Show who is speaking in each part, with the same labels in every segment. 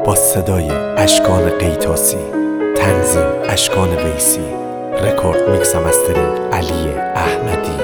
Speaker 1: با صدای اشکان قیتاسی، تنظیم اشکان ویسی، رکورد میکس و مسترینگ علی احمدی.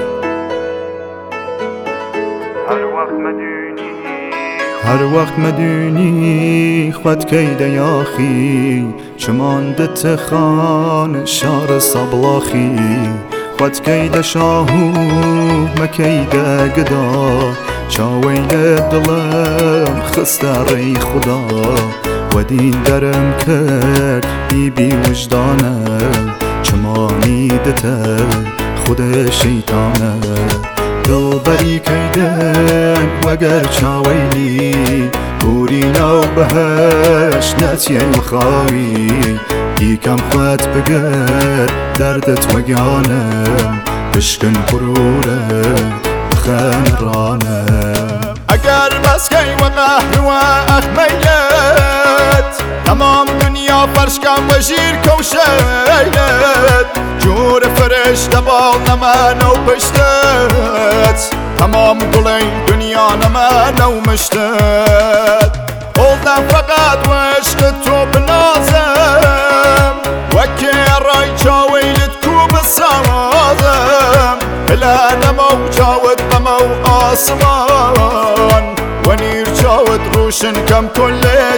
Speaker 2: هر وقت مدونی خود کیده یاخی چمانده تخان شار صبلاخی خود کیده شاهو مکیده گدا چاویل دلم خسته ری خدا و دین درم کرد بی وجدانه چمانی دته خود شیطانه دل بری کیدن وگر چاویلی بورینو بهش نتیه مخاوی دیکم خود بگر دردت وگانم بشکن پروره بخن رانم اگر مسکی و قهر و اخمیلت تمام دنیا فرش کم و جیر کوشیلت جور فرشته بال نمن و پشتت تمام گلی دنیا نمن و مشتت اولدم فقط و عشق تو بنازم وکی رای چاویلت کو بسازم بلا نمو جاود بمو آسمان و نیر جاود روشن کم کل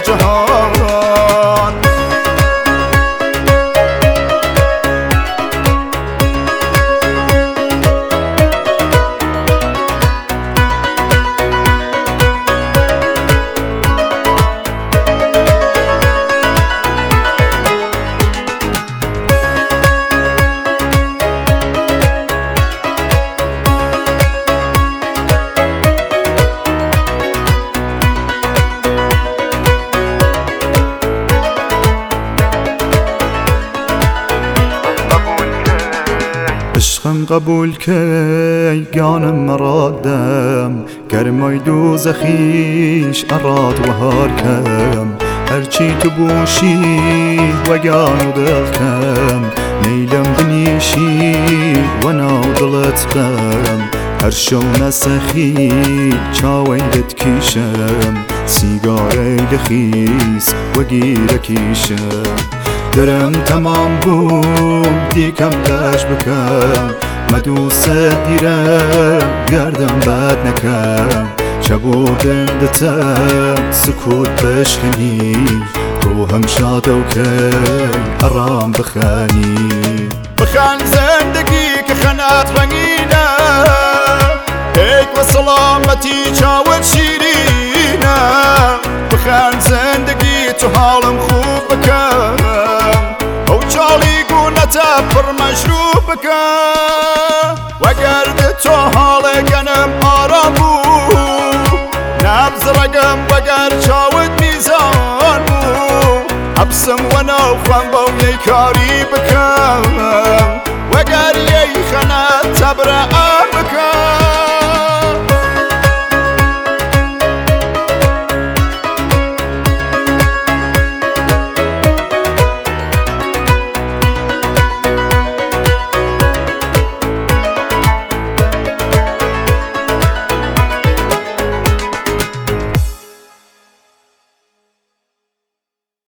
Speaker 2: جهان عشقم قبول کی گانم مرادم گرمای دوزخیش اراد و هار کم هرچی تو بوشی و گانو دلکم نیلم بنیشی و ناو دلت کم هر شو نسخی چاویلت کیشم سیگاره لخیز و گیره کیشم درم تمام بوم دیکم داش بکم مدوست دیرم گردم بد نکم چبودن دتم سکوت بشکنی روحم شاد و کی ارام بخانی بخان زندگی که خنات رنگینه هیک و سلامتی چاوت شیرینه بخان زندگی تو حالم خوب بکم او چالی گونتا پر مشروب بکم وگرد تو حال گنم آرام بو نبز رگم وگر چاود میزان بو حبسم و نو خوان با یه کاری بکم وگر یه خنات تبرا